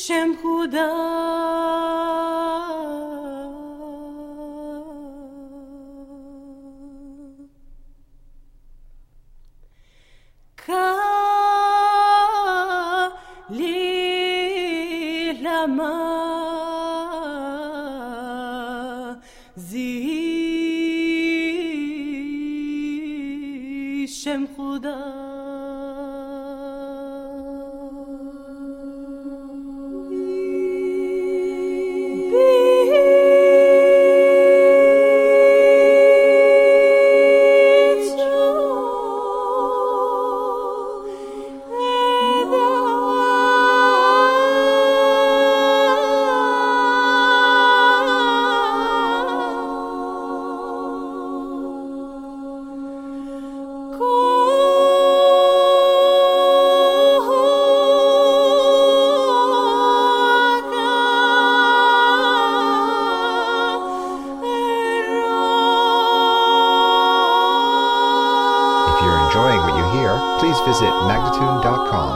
Shem Huda Ka Li Lama Zi Shem Huda If you're enjoying what you hear, please visit magnatune.com.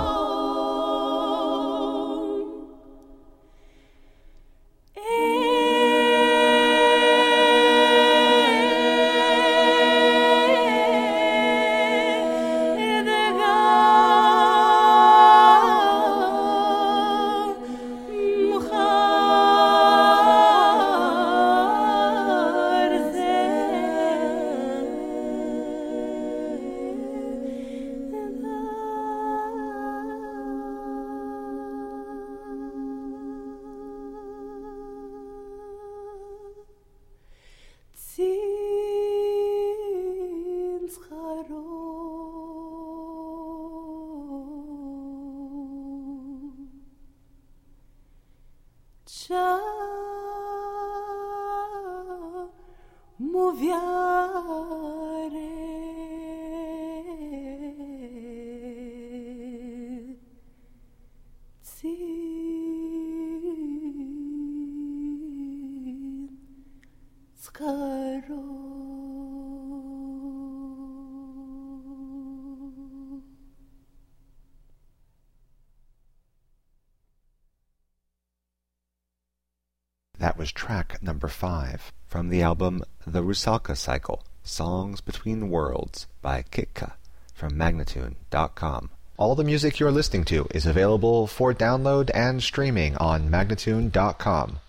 That was track number 5 from the album The Rusalka Cycle, Songs Between Worlds by Kitka from Magnatune.com. All the music you're listening to is available for download and streaming on Magnatune.com.